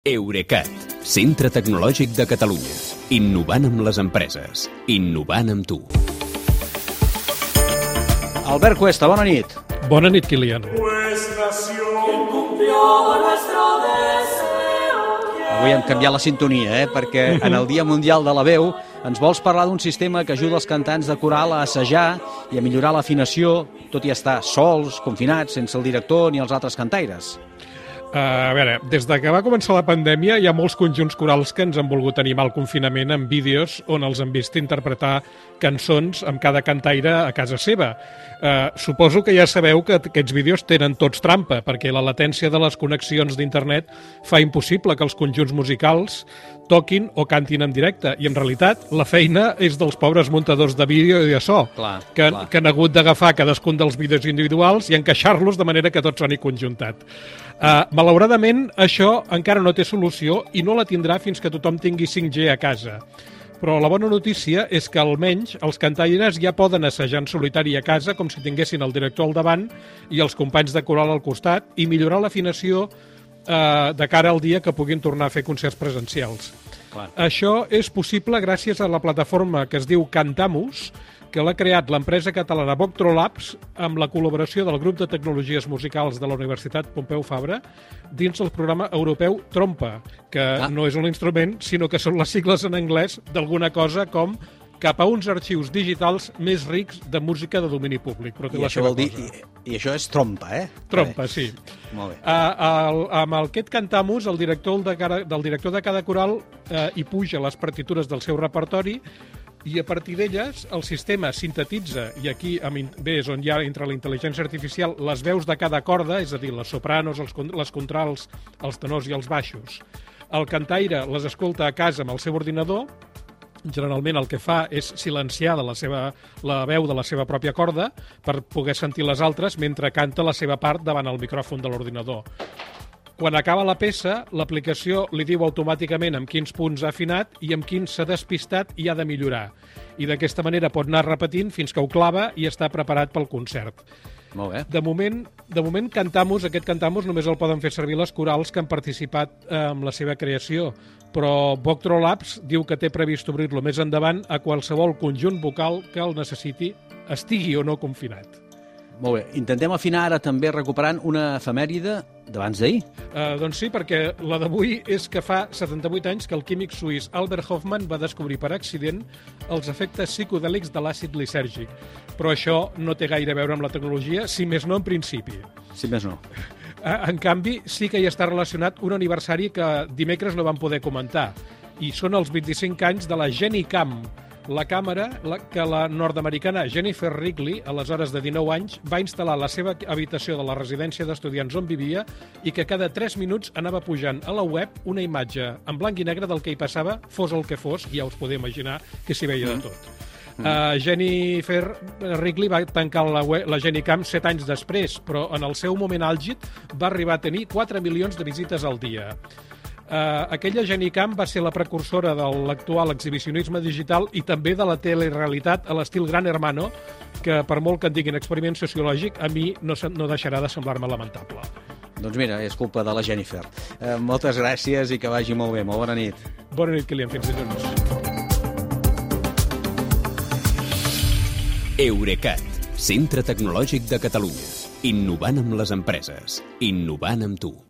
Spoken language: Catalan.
Eurecat, centre tecnològic de Catalunya. Innovant amb les empreses. Innovant amb tu. Albert Cuesta, bona nit. Bona nit, Kilian. Avui hem canviat la sintonia, perquè en el Dia Mundial de la Veu ens vols parlar d'un sistema que ajuda els cantants de coral a assajar i a millorar l'afinació, tot i estar sols, confinats, sense el director ni els altres cantaires. A veure, des de que va començar la pandèmia hi ha molts conjunts corals que ens han volgut animar al confinament amb vídeos on els han vist interpretar cançons amb cada cantaire a casa seva. Suposo que ja sabeu que aquests vídeos tenen tots trampa, perquè la latència de les connexions d'internet fa impossible que els conjunts musicals toquin o cantin en directe. I en realitat la feina és dels pobres muntadors de vídeo i de so, que han hagut d'agafar cadascun dels vídeos individuals i encaixar-los de manera que tot soni conjuntat. Malauradament, això encara no té solució i no la tindrà fins que tothom tingui 5G a casa. Però la bona notícia és que almenys els cantaires ja poden assajar en solitari a casa com si tinguessin el director al davant i els companys de coral al costat i millorar l'afinació de cara al dia que puguin tornar a fer concerts presencials. Clar. Això és possible gràcies a la plataforma que es diu Cantamus, que l'ha creat l'empresa catalana Voctro Labs amb la col·laboració del grup de tecnologies musicals de la Universitat Pompeu Fabra dins el programa europeu Trompa, que no és un instrument, sinó que són les sigles en anglès d'alguna cosa com cap a uns arxius digitals més rics de música de domini públic. Però I això vol dir... I això és trompa, Trompa, sí. Molt bé. Amb aquest Cantamus, el director de cada coral hi puja les partitures del seu repertori i a partir d'elles el sistema sintetitza, i aquí és on ja entra la intel·ligència artificial, les veus de cada corda, és a dir, les sopranos, les contrals, els tenors i els baixos. El cantaire les escolta a casa amb el seu ordinador, generalment el que fa és silenciar la veu de la seva pròpia corda per poder sentir les altres mentre canta la seva part davant el micròfon de l'ordinador. Quan acaba la peça, l'aplicació li diu automàticament amb quins punts ha afinat i amb quins s'ha despistat i ha de millorar. I d'aquesta manera pot anar repetint fins que ho clava i està preparat pel concert. Molt bé. De moment, aquest Cantamus només el poden fer servir les corals que han participat en la seva creació, però Voctro Labs diu que té previst obrir-lo més endavant a qualsevol conjunt vocal que el necessiti, estigui o no confinat. Molt bé. Intentem afinar ara també recuperant una efemèride d'abans d'ahir. Doncs sí, perquè la d'avui és que fa 78 anys que el químic suís Albert Hofmann va descobrir per accident els efectes psicodèlics de l'àcid lisèrgic. Però això no té gaire a veure amb la tecnologia, si més no en principi. Si més no. En canvi, sí que hi està relacionat un aniversari que dimecres no vam poder comentar, i són els 25 anys de la GeniCam, la càmera que la nord-americana Jennifer Wrigley, aleshores de 19 anys, va instal·lar a la seva habitació de la residència d'estudiants on vivia i que cada 3 minuts anava pujant a la web una imatge en blanc i negre del que hi passava, fos el que fos, ja us podeu imaginar que s'hi veia de tot. Jennifer Wrigley va tancar la GeniCam 7 anys després, però en el seu moment àlgid va arribar a tenir 4 milions de visites al dia. Aquella GeniCam va ser la precursora de l'actual exhibicionisme digital i també de la telerealitat a l'estil Gran Hermano, que per molt que en diguin experiment sociològic, a mi no deixarà de semblar-me lamentable. Doncs mira, és culpa de la Jennifer. Moltes gràcies i que vagi molt bé. Molt bona nit. Bona nit, Kilian. Fins dilluns. Eurecat, centre tecnològic de Catalunya. Innovant amb les empreses. Innovant amb tu.